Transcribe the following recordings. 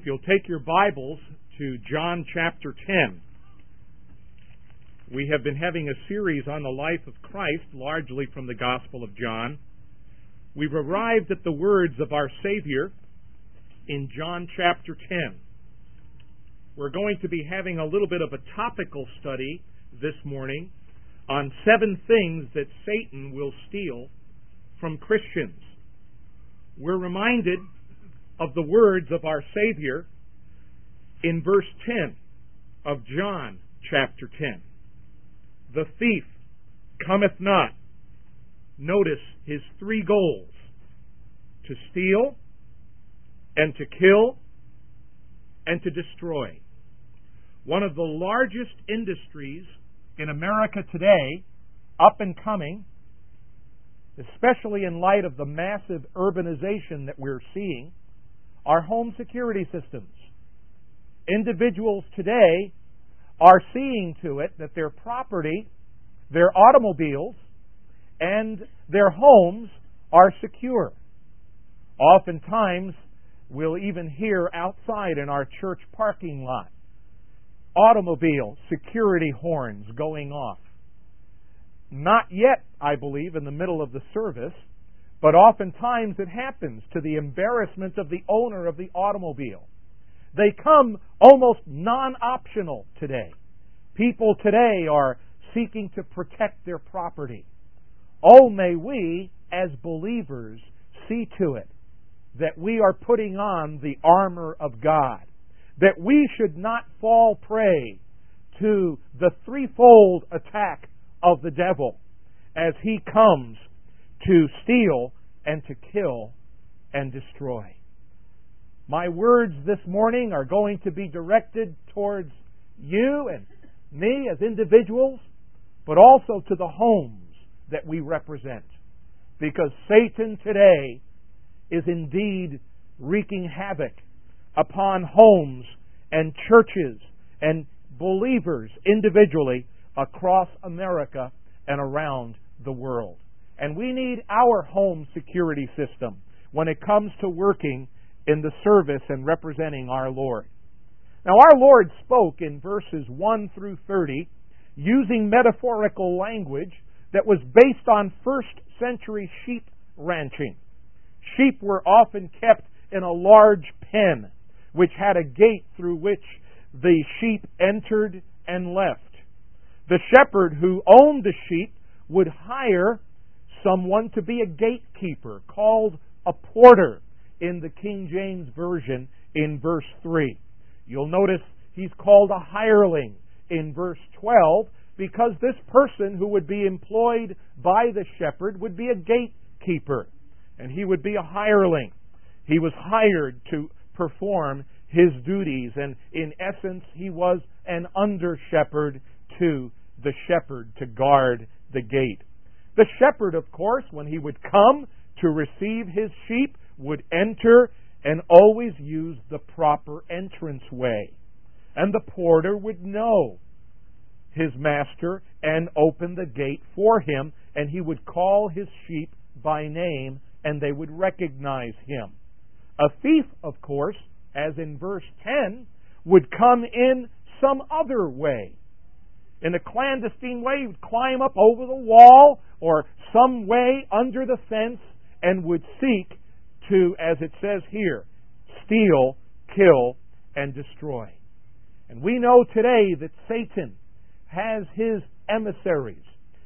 If you'll take your Bibles to John chapter 10. We have been having a series on the life of Christ, largely from the Gospel of John. We've arrived at the words of our Savior in John chapter 10. We're going to be having a little bit of a topical study this morning on 7 things that Satan will steal from Christians. We're reminded of the words of our Savior in verse 10 of John chapter 10. The thief cometh not. Notice his 3 goals: to steal, and to kill, and to destroy. One of the largest industries in America today, up and coming, especially in light of the massive urbanization that we're seeing, are home security systems. Individuals today are seeing to it that their property, their automobiles, and their homes are secure. Oftentimes, we'll even hear outside in our church parking lot automobile security horns going off. Not yet, I believe, in the middle of the service, but oftentimes it happens to the embarrassment of the owner of the automobile. They come almost non-optional today. People today are seeking to protect their property. Oh, may we, as believers, see to it that we are putting on the armor of God, that we should not fall prey to the threefold attack of the devil as he comes to steal and to kill and destroy. My words this morning are going to be directed towards you and me as individuals, but also to the homes that we represent. Because Satan today is indeed wreaking havoc upon homes and churches and believers individually across America and around the world. And we need our home security system when it comes to working in the service and representing our Lord. Now, our Lord spoke in verses 1 through 30 using metaphorical language that was based on first century sheep ranching. Sheep were often kept in a large pen, which had a gate through which the sheep entered and left. The shepherd who owned the sheep would hire someone to be a gatekeeper, called a porter in the King James Version in verse 3. You'll notice he's called a hireling in verse 12 because this person who would be employed by the shepherd would be a gatekeeper, and he would be a hireling. He was hired to perform his duties, and in essence he was an under-shepherd to the shepherd to guard the gate. The shepherd, of course, when he would come to receive his sheep, would enter and always use the proper entrance way. And the porter would know his master and open the gate for him, and he would call his sheep by name, and they would recognize him. A thief, of course, as in verse 10, would come in some other way. In a clandestine way, he would climb up over the wall or some way under the fence and would seek to, as it says here, steal, kill, and destroy. And we know today that Satan has his emissaries.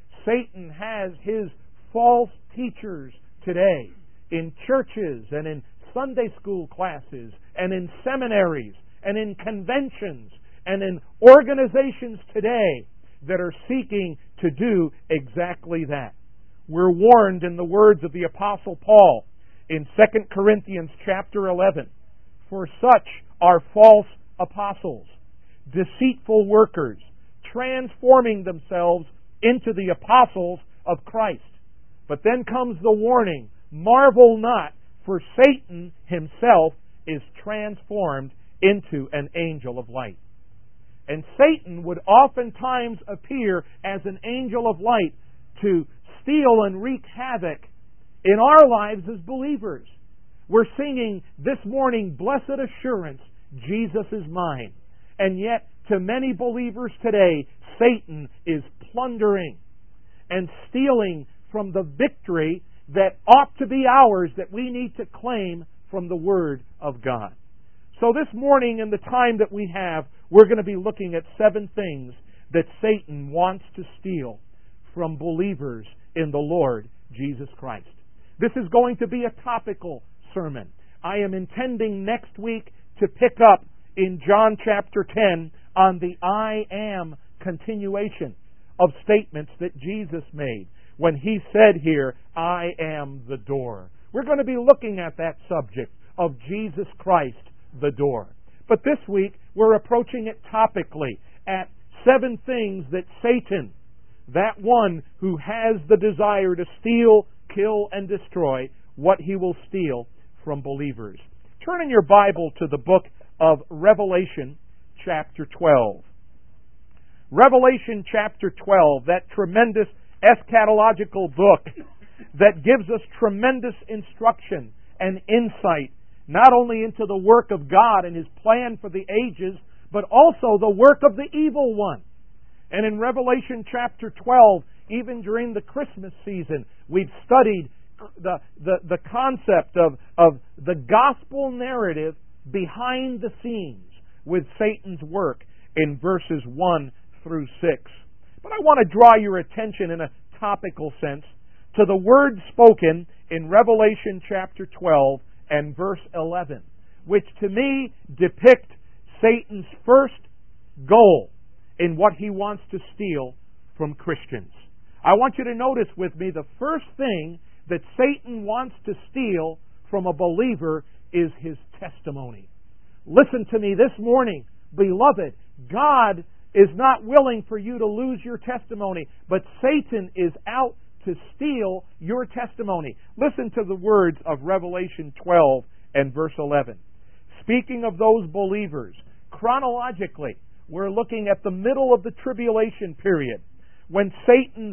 Satan has his false teachers today in churches and in Sunday school classes and in seminaries and in conventions and in organizations today that are seeking to do exactly that. We're warned in the words of the Apostle Paul in 2 Corinthians chapter 11, for such are false apostles, deceitful workers, transforming themselves into the apostles of Christ. But then comes the warning, marvel not, for Satan himself is transformed into an angel of light. And Satan would oftentimes appear as an angel of light to steal and wreak havoc in our lives as believers. We're singing this morning, Blessed Assurance, Jesus is mine. And yet, to many believers today, Satan is plundering and stealing from the victory that ought to be ours, that we need to claim from the Word of God. So this morning, in the time that we have, we're going to be looking at 7 things that Satan wants to steal from believers in the Lord Jesus Christ. This is going to be a topical sermon. I am intending next week to pick up in John chapter 10 on the I am continuation of statements that Jesus made when He said here, I am the door. We're going to be looking at that subject of Jesus Christ, the door. But this week, we're approaching it topically at 7 things that Satan, that one who has the desire to steal, kill, and destroy, what he will steal from believers. Turn in your Bible to the book of Revelation chapter 12. Revelation chapter 12, that tremendous eschatological book that gives us tremendous instruction and insight, not only into the work of God and His plan for the ages, but also the work of the evil one. And in Revelation chapter 12, even during the Christmas season, we've studied the concept of the gospel narrative behind the scenes with Satan's work in verses 1 through 6. But I want to draw your attention in a topical sense to the words spoken in Revelation chapter 12 and verse 11, which to me depict Satan's first goal in what he wants to steal from Christians. I want you to notice with me the first thing that Satan wants to steal from a believer is his testimony. Listen to me this morning, beloved. God is not willing for you to lose your testimony, but Satan is out to steal your testimony. Listen to the words of Revelation 12 and verse 11. Speaking of those believers, chronologically, we're looking at the middle of the tribulation period, when Satan's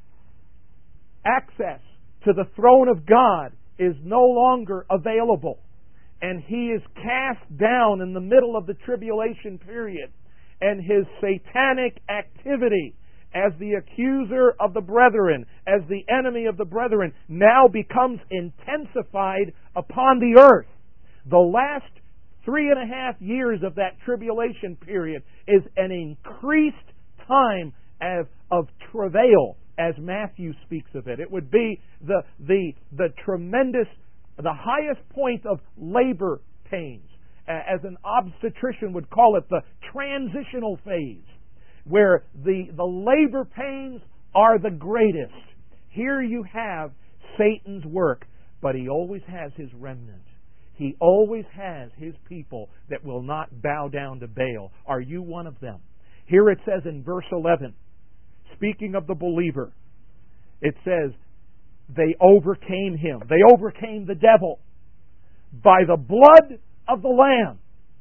access to the throne of God is no longer available, and he is cast down in the middle of the tribulation period, and his satanic activity as the accuser of the brethren, as the enemy of the brethren, now becomes intensified upon the earth. The last 3.5 years of that tribulation period is an increased time of travail, as Matthew speaks of it. It would be the tremendous, the highest point of labor pains. As an obstetrician would call it, the transitional phase, where the labor pains are the greatest. Here you have Satan's work, but he always has his remnant. He always has his people that will not bow down to Baal. Are you one of them? Here it says in verse 11, speaking of the believer, it says, they overcame him. They overcame the devil by the blood of the Lamb,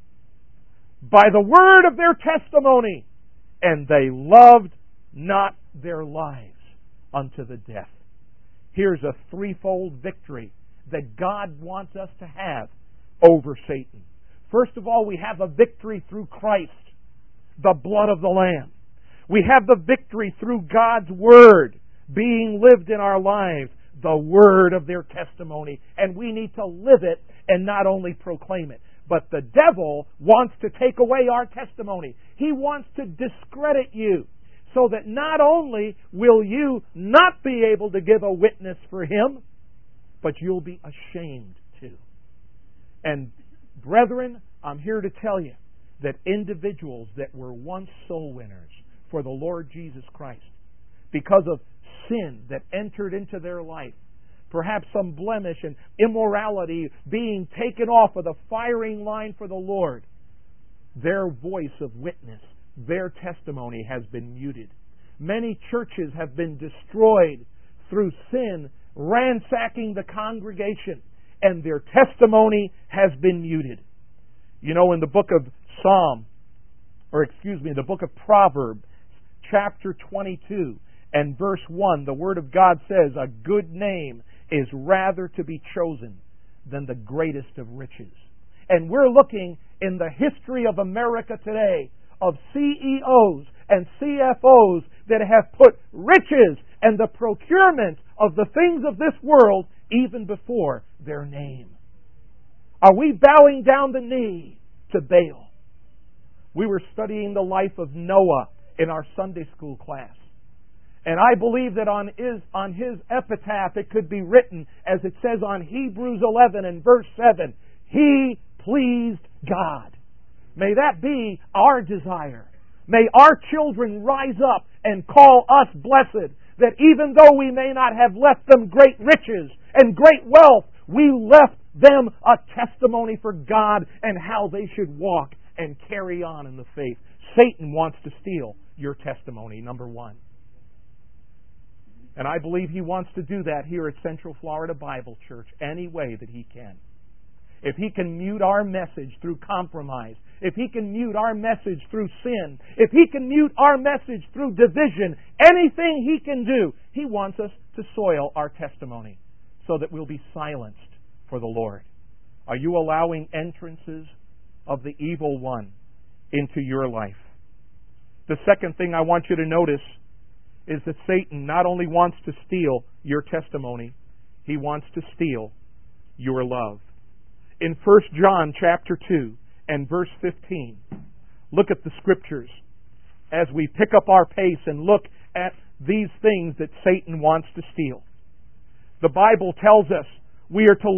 by the word of their testimony, and they loved not their lives unto the death. Here's a threefold victory that God wants us to have over Satan. First of all, we have a victory through Christ, the blood of the Lamb. We have the victory through God's Word being lived in our lives, the word of their testimony, and we need to live it and not only proclaim it. But the devil wants to take away our testimony. He wants to discredit you, so that not only will you not be able to give a witness for him, but you'll be ashamed too. And brethren, I'm here to tell you that individuals that were once soul winners for the Lord Jesus Christ, because of sin that entered into their life, perhaps some blemish and immorality being taken off of the firing line for the Lord, their voice of witness, their testimony has been muted. Many churches have been destroyed through sin ransacking the congregation, and their testimony has been muted. You know, in the book of the book of Proverbs, chapter 22 and verse 1, the Word of God says, a good name is rather to be chosen than the greatest of riches. And we're looking in the history of America today of CEOs and CFOs that have put riches and the procurement of the things of this world even before their name. Are we bowing down the knee to Baal? We were studying the life of Noah in our Sunday school class. And I believe that on his epitaph it could be written, as it says on Hebrews 11 and verse 7, he pleased God. May that be our desire. May our children rise up and call us blessed, that even though we may not have left them great riches and great wealth, we left them a testimony for God and how they should walk and carry on in the faith. Satan wants to steal your testimony, number one. And I believe he wants to do that here at Central Florida Bible Church any way that he can. If he can mute our message through compromise, if he can mute our message through sin, if he can mute our message through division, anything he can do, he wants us to soil our testimony so that we'll be silenced for the Lord. Are you allowing entrances of the evil one into your life? The second thing I want you to notice is that Satan not only wants to steal your testimony, he wants to steal your love. In 1 John chapter 2 and verse 15, look at the scriptures as we pick up our pace and look at these things that Satan wants to steal. The Bible tells us we are to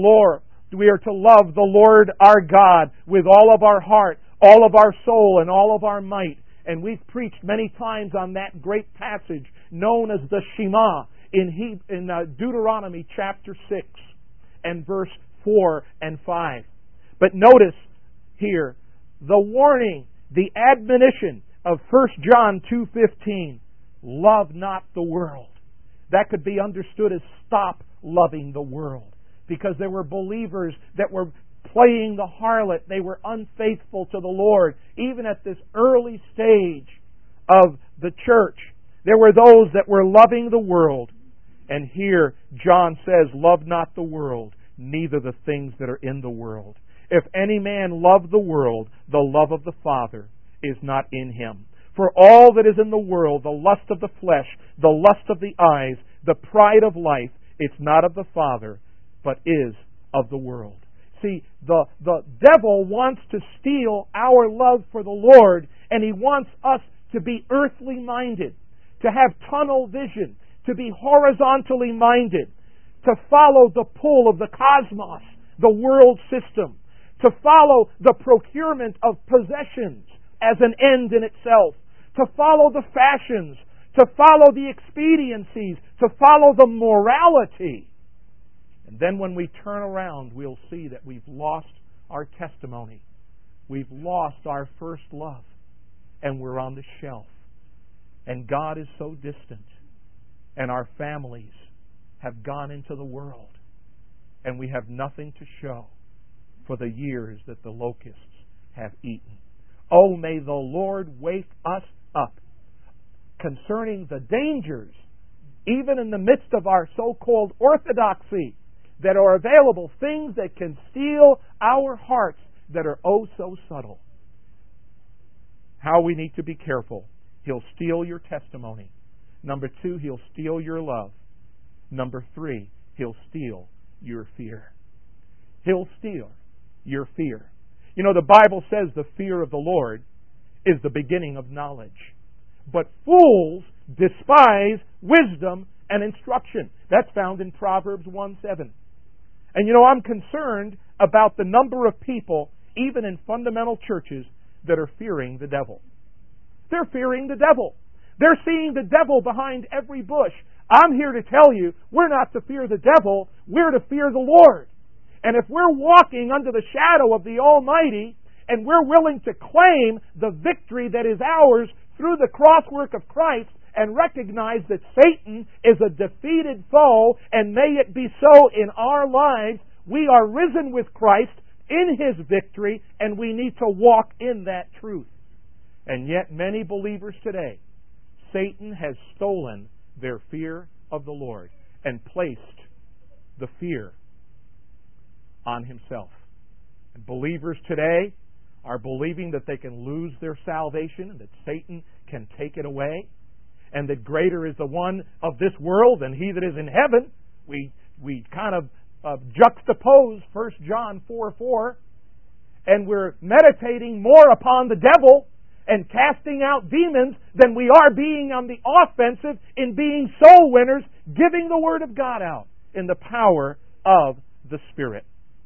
love the Lord our God with all of our heart, all of our soul, and all of our might. And we've preached many times on that great passage known as the Shema in Deuteronomy chapter 6 and verse 4 and 5. But notice here the warning, the admonition of 1 John 2:15. Love not the world. That could be understood as stop loving the world. Because there were believers that were playing the harlot. They were unfaithful to the Lord. Even at this early stage of the church, there were those that were loving the world. And here John says, love not the world, neither the things that are in the world. If any man love the world, the love of the Father is not in him. For all that is in the world, the lust of the flesh, the lust of the eyes, the pride of life, it's not of the Father, but is of the world. See, the devil wants to steal our love for the Lord, and he wants us to be earthly minded, to have tunnel vision, to be horizontally minded, to follow the pull of the cosmos, the world system, to follow the procurement of possessions as an end in itself, to follow the fashions, to follow the expediencies, to follow the morality. And then when we turn around, we'll see that we've lost our testimony. We've lost our first love. And we're on the shelf. And God is so distant. And our families have gone into the world. And we have nothing to show for the years that the locusts have eaten. Oh, may the Lord wake us up concerning the dangers, even in the midst of our so-called orthodoxy, that are available, things that can steal our hearts that are oh so subtle. How we need to be careful. He'll steal your testimony. Number 2, he'll steal your love. Number 3, he'll steal your fear. He'll steal your fear. You know, the Bible says the fear of the Lord is the beginning of knowledge. But fools despise wisdom and instruction. That's found in Proverbs 1:7. And you know, I'm concerned about the number of people, even in fundamental churches, that are fearing the devil. They're fearing the devil. They're seeing the devil behind every bush. I'm here to tell you, we're not to fear the devil, we're to fear the Lord. And if we're walking under the shadow of the Almighty, and we're willing to claim the victory that is ours through the crosswork of Christ, and recognize that Satan is a defeated foe, and may it be so in our lives, we are risen with Christ in His victory, and we need to walk in that truth. And yet many believers today, Satan has stolen their fear of the Lord and placed the fear on himself. Believers today are believing that they can lose their salvation and that Satan can take it away, and that greater is the one of this world than he that is in heaven. We kind of juxtapose 1 John 4:4, and we're meditating more upon the devil and casting out demons than we are being on the offensive in being soul winners, giving the Word of God out in the power of the Spirit.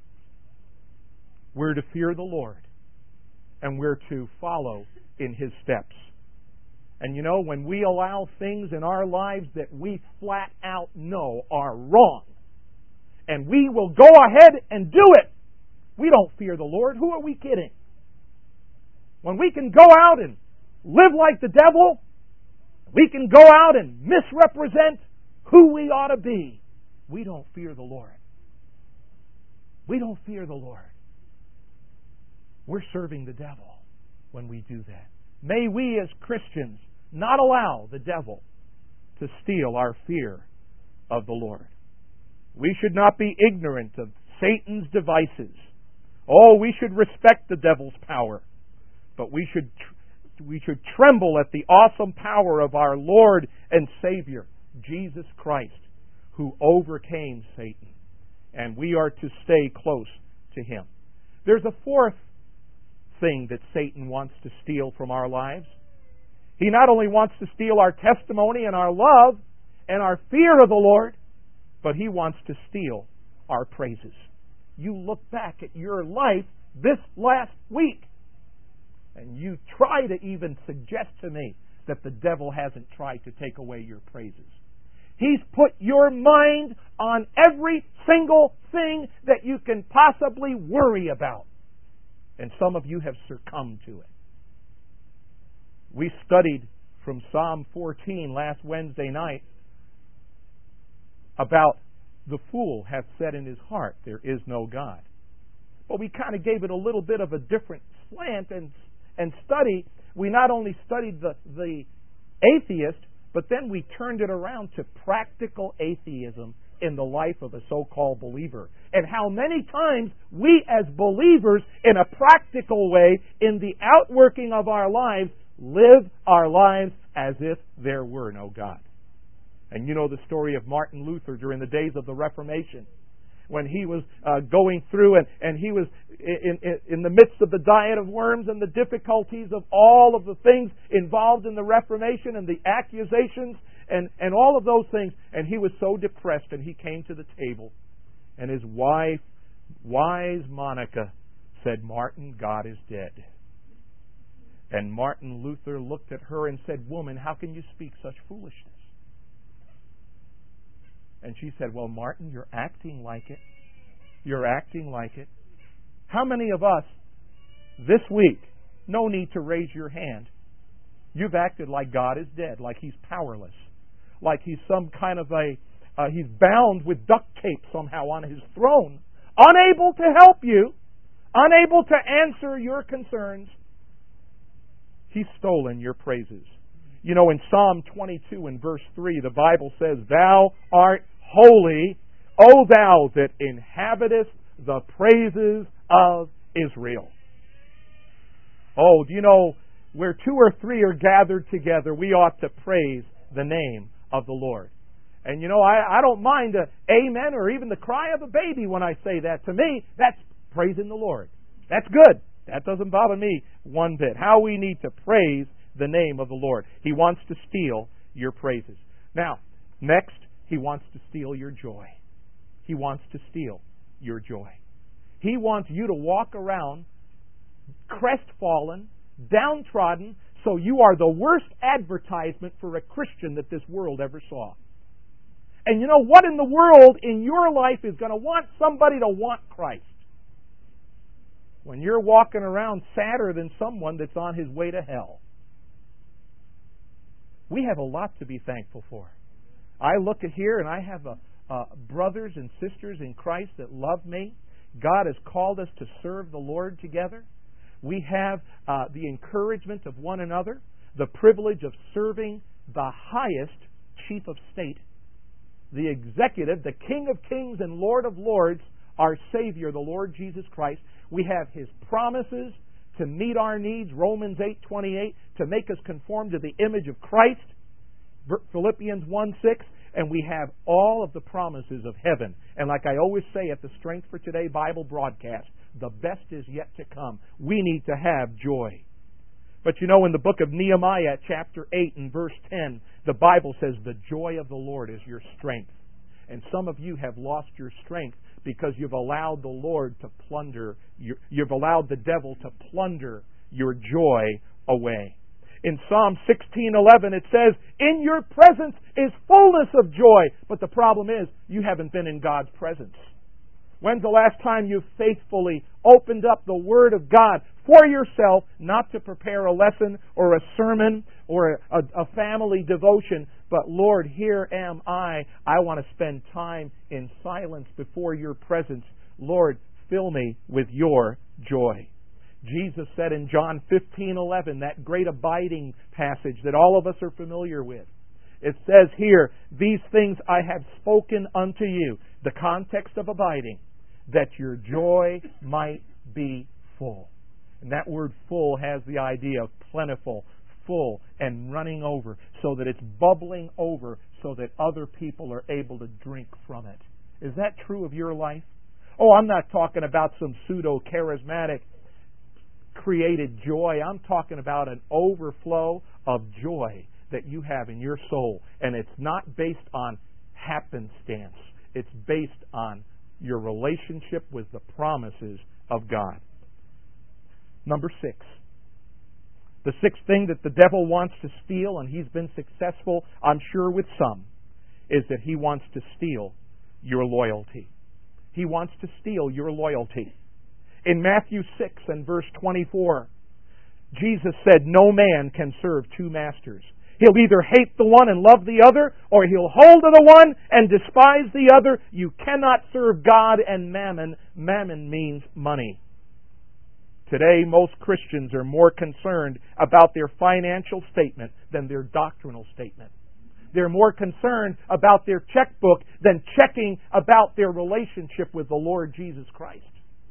We're to fear the Lord, and we're to follow in His steps. And you know, when we allow things in our lives that we flat out know are wrong, and we will go ahead and do it, we don't fear the Lord. Who are we kidding? When we can go out and live like the devil, we can go out and misrepresent who we ought to be, we don't fear the Lord. We don't fear the Lord. We're serving the devil when we do that. May we as Christians not allow the devil to steal our fear of the Lord. We should not be ignorant of Satan's devices. Oh, we should respect the devil's power, but we should tremble at the awesome power of our Lord and Savior, Jesus Christ, who overcame Satan. And we are to stay close to Him. There's a fourth thing that Satan wants to steal from our lives. He not only wants to steal our testimony and our love and our fear of the Lord, but he wants to steal our praises. You look back at your life this last week, and you try to even suggest to me that the devil hasn't tried to take away your praises. He's put your mind on every single thing that you can possibly worry about. And some of you have succumbed to it. We studied from Psalm 14 last Wednesday night about the fool hath said in his heart, there is no God. But we kind of gave it a little bit of a different slant and study. We not only studied the atheist, but then we turned it around to practical atheism in the life of a so-called believer. And how many times we as believers, in a practical way, in the outworking of our lives, live our lives as if there were no God. And you know the story of Martin Luther during the days of the Reformation, when he was going through and he was in the midst of the diet of worms and the difficulties of all of the things involved in the Reformation and the accusations and all of those things. And he was so depressed, and he came to the table, and his wife, wise Monica, said, "Martin, God is dead." And Martin Luther looked at her and said, "Woman, how can you speak such foolishness?" And she said, "Well, Martin, you're acting like it. You're acting like it." How many of us this week, no need to raise your hand, you've acted like God is dead, like He's powerless, like He's some kind of He's bound with duct tape somehow on His throne, unable to help you, unable to answer your concerns. He's stolen your praises. You know, in Psalm 22 and verse 3, the Bible says, "Thou art holy, O thou that inhabitest the praises of Israel." Oh, do you know, where two or three are gathered together, we ought to praise the name of the Lord. And you know, I don't mind an amen or even the cry of a baby when I say that. To me, that's praising the Lord. That's good. That doesn't bother me one bit. How we need to praise the name of the Lord. He wants to steal your praises. Now, next, he wants to steal your joy. He wants to steal your joy. He wants you to walk around crestfallen, downtrodden, so you are the worst advertisement for a Christian that this world ever saw. And you know what in the world in your life is going to want somebody to want Christ? When you're walking around sadder than someone that's on his way to hell. We have a lot to be thankful for. I look at here and I have brothers and sisters in Christ that love me. God has called us to serve the Lord together. We have the encouragement of one another, the privilege of serving the highest chief of state, the executive, the King of Kings and Lord of Lords, our Savior, the Lord Jesus Christ. We have His promises to meet our needs, Romans 8:28, to make us conform to the image of Christ, Philippians 1:6, and we have all of the promises of heaven. And like I always say at the Strength for Today Bible broadcast, the best is yet to come. We need to have joy. But you know, in the book of Nehemiah, chapter 8 and verse 10, the Bible says, the joy of the Lord is your strength. And some of you have lost your strength because you've allowed the Lord to plunder, you've allowed the devil to plunder your joy away. In Psalm 16:11 it says, in your presence is fullness of joy. But the problem is, you haven't been in God's presence. When's the last time you faithfully opened up the Word of God for yourself, not to prepare a lesson or a sermon or a family devotion, but Lord, here am I. I want to spend time in silence before your presence. Lord, fill me with your joy. Jesus said in John 15:11, that great abiding passage that all of us are familiar with, it says here, these things I have spoken unto you, the context of abiding, that your joy might be full. And that word full has the idea of plentiful, full, and running over, so that it's bubbling over so that other people are able to drink from it. Is that true of your life? Oh, I'm not talking about some pseudo-charismatic created joy. I'm talking about an overflow of joy that you have in your soul. And it's not based on happenstance. It's based on your relationship with the promises of God. Number 6. The sixth thing that the devil wants to steal, and he's been successful, I'm sure, with some, is that he wants to steal your loyalty. He wants to steal your loyalty. In Matthew 6 and verse 24, Jesus said, no man can serve two masters. He'll either hate the one and love the other, or he'll hold to the one and despise the other. You cannot serve God and mammon. Mammon means money. Today, most Christians are more concerned about their financial statement than their doctrinal statement. They're more concerned about their checkbook than checking about their relationship with the Lord Jesus Christ.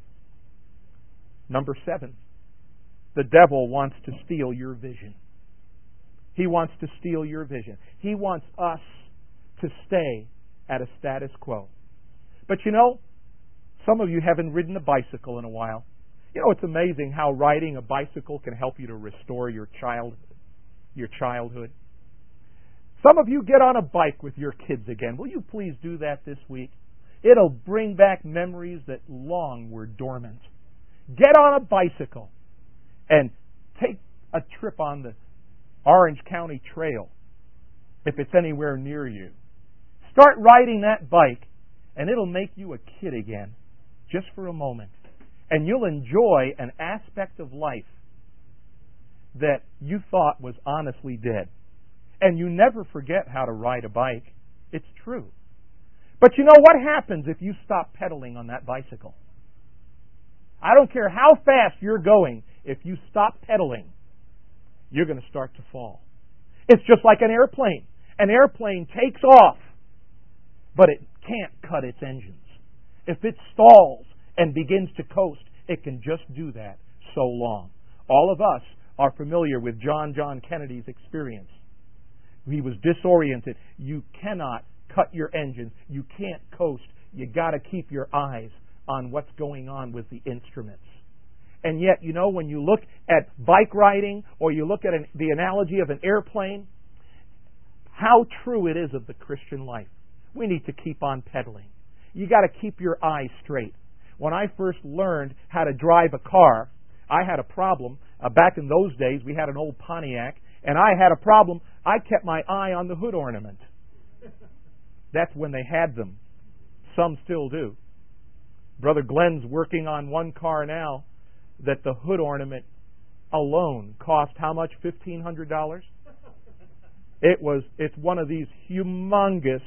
Number 7, the devil wants to steal your vision. He wants to steal your vision. He wants us to stay at a status quo. But you know, some of you haven't ridden a bicycle in a while. You know, it's amazing how riding a bicycle can help you to restore your childhood. Some of you get on a bike with your kids again. Will you please do that this week? It'll bring back memories that long were dormant. Get on a bicycle and take a trip on the Orange County Trail, if it's anywhere near you. Start riding that bike, and it'll make you a kid again, just for a moment. And you'll enjoy an aspect of life that you thought was honestly dead. And you never forget how to ride a bike. It's true. But you know what happens if you stop pedaling on that bicycle? I don't care how fast you're going, if you stop pedaling, you're going to start to fall. It's just like an airplane. An airplane takes off, but it can't cut its engines. If it stalls and begins to coast, it can just do that so long. All of us are familiar with John Kennedy's experience. He was disoriented. You cannot cut your engines. You can't coast. You got to keep your eyes on what's going on with the instruments. And yet, you know, when you look at bike riding or you look at the analogy of an airplane, how true it is of the Christian life. We need to keep on pedaling. You got to keep your eyes straight. When I first learned how to drive a car, I had a problem. Back in those days, we had an old Pontiac, and I had a problem. I kept my eye on the hood ornament. That's when they had them. Some still do. Brother Glenn's working on one car now that the hood ornament alone cost how much? $1,500? It's one of these humongous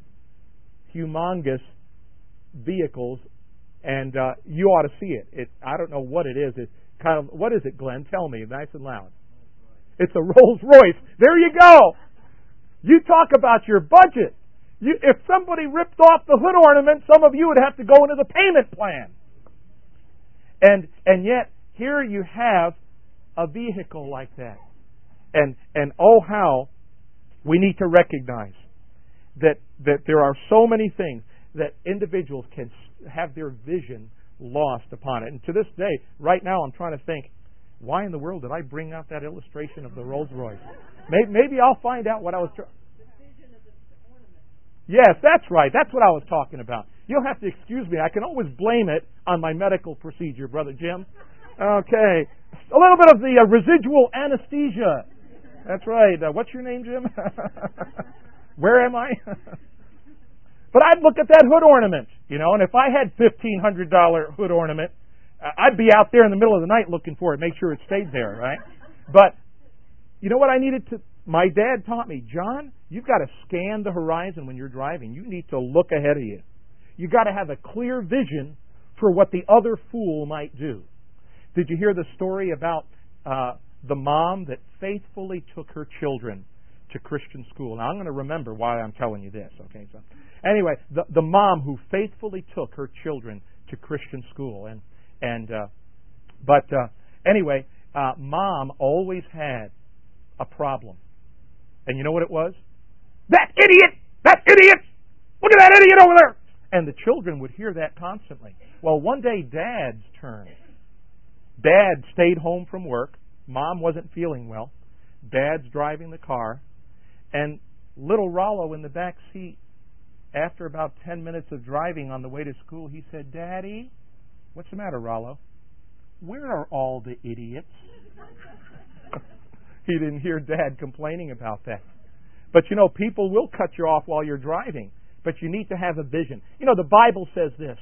vehicles, and you ought to see it. I don't know what it is. It's kind of, what is it, Glenn? Tell me, nice and loud. It's a Rolls Royce. There you go. You talk about your budget. If somebody ripped off the hood ornament, some of you would have to go into the payment plan. And yet, here you have a vehicle like that. And oh, how we need to recognize that there are so many things that individuals can have their vision lost upon it. And to this day, right now, I'm trying to think, why in the world did I bring out that illustration of the Rolls Royce? Maybe I'll find out what I was trying. Yes, that's right. That's what I was talking about. You'll have to excuse me. I can always blame it on my medical procedure, Brother Jim. Okay. A little bit of the residual anesthesia. That's right. What's your name, Jim? Where am I? But I'd look at that hood ornament, and if I had $1,500 hood ornament, I'd be out there in the middle of the night looking for it, make sure it stayed there, right? But you know what I needed to... My dad taught me, John, you've got to scan the horizon when you're driving. You need to look ahead of you. You've got to have a clear vision for what the other fool might do. Did you hear the story about the mom that faithfully took her children to Christian school? Now, I'm going to remember why I'm telling you this, okay? So, anyway, the mom who faithfully took her children to Christian school. Anyway, mom always had a problem. And you know what it was? That idiot! That idiot! Look at that idiot over there! And the children would hear that constantly. Well, one day, Dad's turn. Dad stayed home from work. Mom wasn't feeling well. Dad's driving the car. And little Rollo in the back seat, after about 10 minutes of driving on the way to school, he said, Daddy, what's the matter, Rollo? Where are all the idiots? He didn't hear Dad complaining about that. But people will cut you off while you're driving. But you need to have a vision. The Bible says this.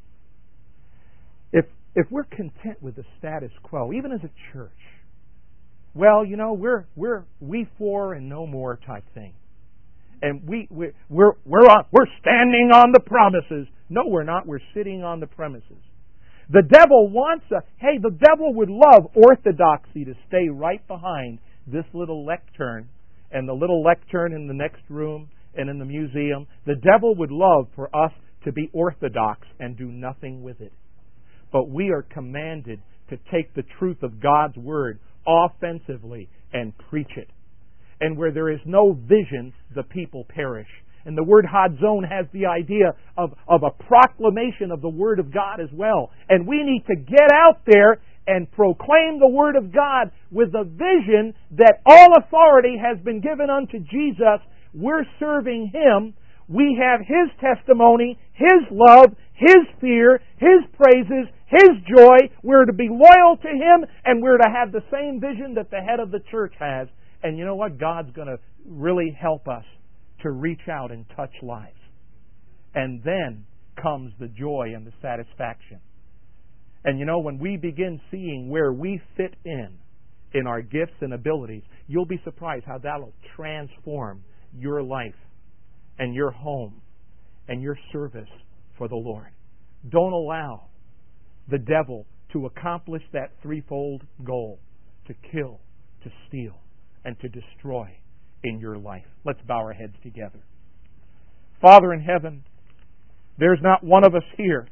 If we're content with the status quo, even as a church, well, we're we for and no more type thing. And we're standing on the promises. No, we're not. We're sitting on the premises. The devil wants us. Hey, the devil would love orthodoxy to stay right behind this little lectern and the little lectern in the next room and in the museum. The devil would love for us to be orthodox and do nothing with it. But we are commanded to take the truth of God's Word offensively and preach it. And where there is no vision, the people perish. And the word Hadzon has the idea of a proclamation of the Word of God as well. And we need to get out there and proclaim the Word of God with the vision that all authority has been given unto Jesus. We're serving Him. We have His testimony, His love, His fear, His praises, His joy. We're to be loyal to Him, and we're to have the same vision that the head of the church has. And you know what? God's going to really help us to reach out and touch lives. And then comes the joy and the satisfaction. And when we begin seeing where we fit in our gifts and abilities, you'll be surprised how that'll transform your life and your home and your service for the Lord. Don't allow the devil to accomplish that threefold goal: to kill, to steal, and to destroy in your life. Let's bow our heads together. Father in heaven, there's not one of us here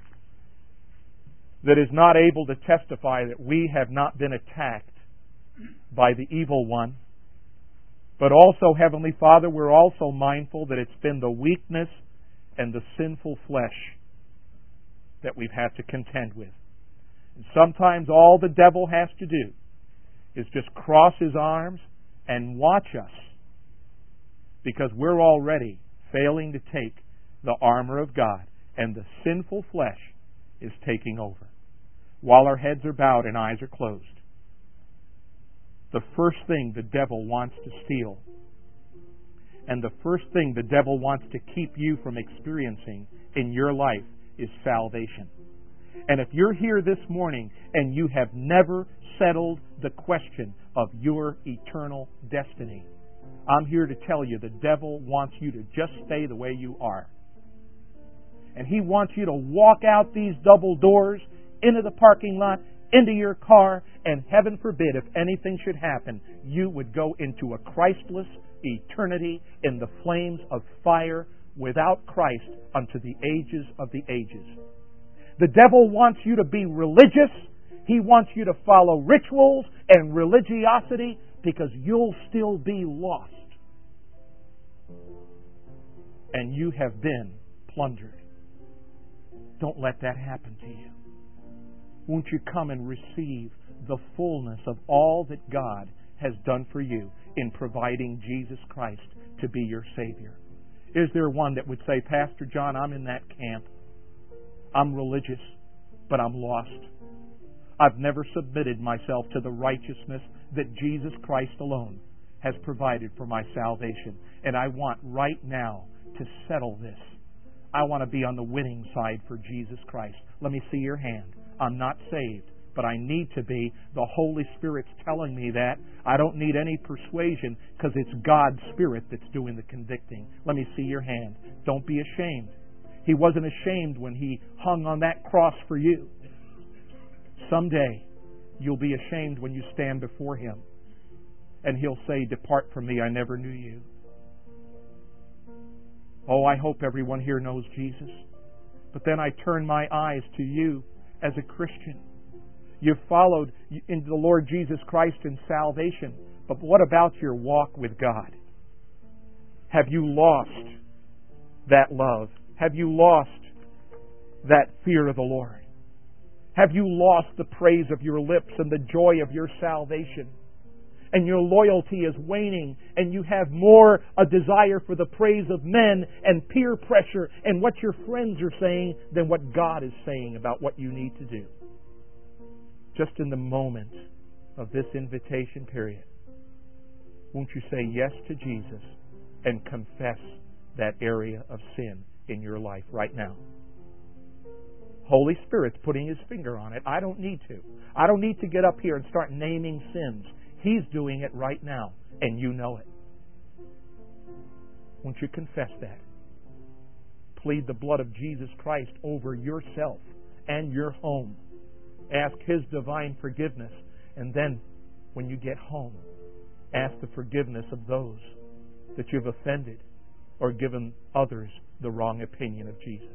that is not able to testify that we have not been attacked by the evil one. But also, Heavenly Father, we're also mindful that it's been the weakness and the sinful flesh that we've had to contend with. And sometimes all the devil has to do is just cross his arms and watch us, because we're already failing to take the armor of God, and the sinful flesh is taking over while our heads are bowed and eyes are closed. The first thing the devil wants to steal, and the first thing the devil wants to keep you from experiencing in your life, is salvation. And if you're here this morning and you have never settled the question of your eternal destiny, I'm here to tell you the devil wants you to just stay the way you are. And he wants you to walk out these double doors into the parking lot, into your car, and heaven forbid, if anything should happen, you would go into a Christless eternity in the flames of fire without Christ unto the ages of the ages. The devil wants you to be religious He wants you to follow rituals and religiosity because you'll still be lost. And you have been plundered. Don't let that happen to you. Won't you come and receive the fullness of all that God has done for you in providing Jesus Christ to be your Savior? Is there one that would say, Pastor John, I'm in that camp. I'm religious, but I'm lost. I've never submitted myself to the righteousness that Jesus Christ alone has provided for my salvation. And I want right now to settle this. I want to be on the winning side for Jesus Christ. Let me see your hand. I'm not saved, but I need to be. The Holy Spirit's telling me that. I don't need any persuasion because it's God's Spirit that's doing the convicting. Let me see your hand. Don't be ashamed. He wasn't ashamed when He hung on that cross for you. Someday, you'll be ashamed when you stand before Him. And He'll say, depart from me, I never knew you. Oh, I hope everyone here knows Jesus. But then I turn my eyes to you as a Christian. You've followed in the Lord Jesus Christ in salvation. But what about your walk with God? Have you lost that love? Have you lost that fear of the Lord? Have you lost the praise of your lips and the joy of your salvation? And your loyalty is waning, and you have more a desire for the praise of men and peer pressure and what your friends are saying than what God is saying about what you need to do. Just in the moment of this invitation period, won't you say yes to Jesus and confess that area of sin in your life right now? Holy Spirit's putting His finger on it. I don't need to. I don't need to get up here and start naming sins. He's doing it right now, and you know it. Won't you confess that? Plead the blood of Jesus Christ over yourself and your home. Ask His divine forgiveness, and then when you get home, ask the forgiveness of those that you've offended or given others the wrong opinion of Jesus.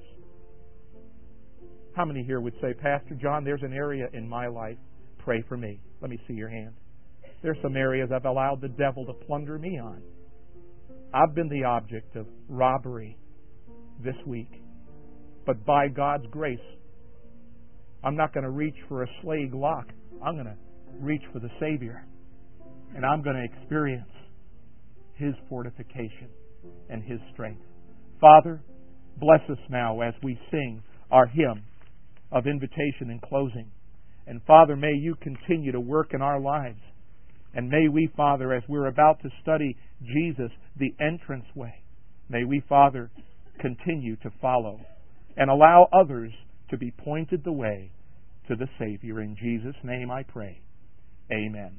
How many here would say, Pastor John, there's an area in my life, pray for me. Let me see your hand. There's some areas I've allowed the devil to plunder me on. I've been the object of robbery this week. But by God's grace, I'm not going to reach for a slag lock. I'm going to reach for the Savior. And I'm going to experience His fortification and His strength. Father, bless us now as we sing our hymn of invitation and closing. And Father, may You continue to work in our lives. And may we, Father, as we're about to study Jesus, the entranceway, may we, Father, continue to follow and allow others to be pointed the way to the Savior. In Jesus' name I pray. Amen.